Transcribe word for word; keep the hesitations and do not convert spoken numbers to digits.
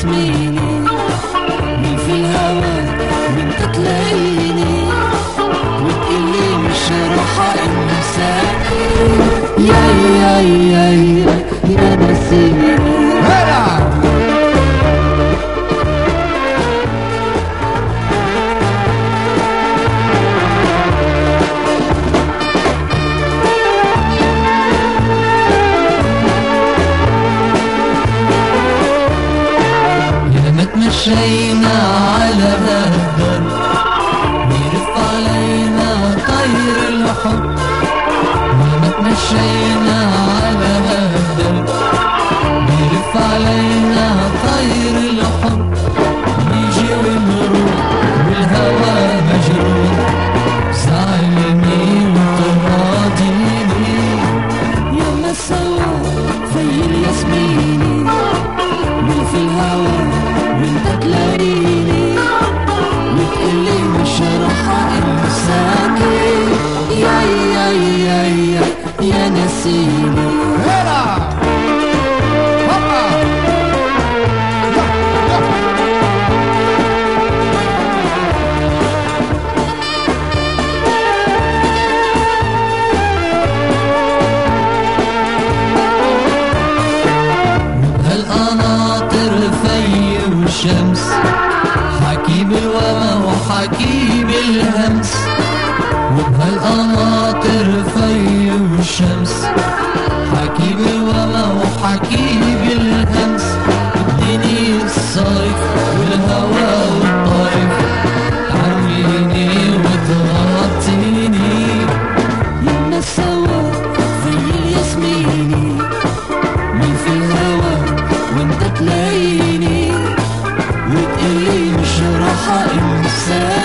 ياسميني، مين في الهوى وانت تلاقيني وتقلي مش راح انساك. يا يا يا يا يا نسيني. مشينا على هالدرب بيرف علينا طير الحب، لما تمشينا على هالدرب بيرف علينا طير الحب، يجي ونروح والهوى مجروح زعلني وتراضيني. ياما سوا في الياسميني مين في الهوى وانت تلاقيني وتقلي مش راح انساك. يا يا يا يا يا نسيني. الشمس حكي بالوما وحكي بالهمس، وبهالقناطر في والشمس حكي بالوما وحكي بالهمس. اديني الصيف والهوى والطيف تعويني وتغطيني. يما سوا في الياسميني مين في الهوى وانت تلاقيني وتقلي مش راح انساك.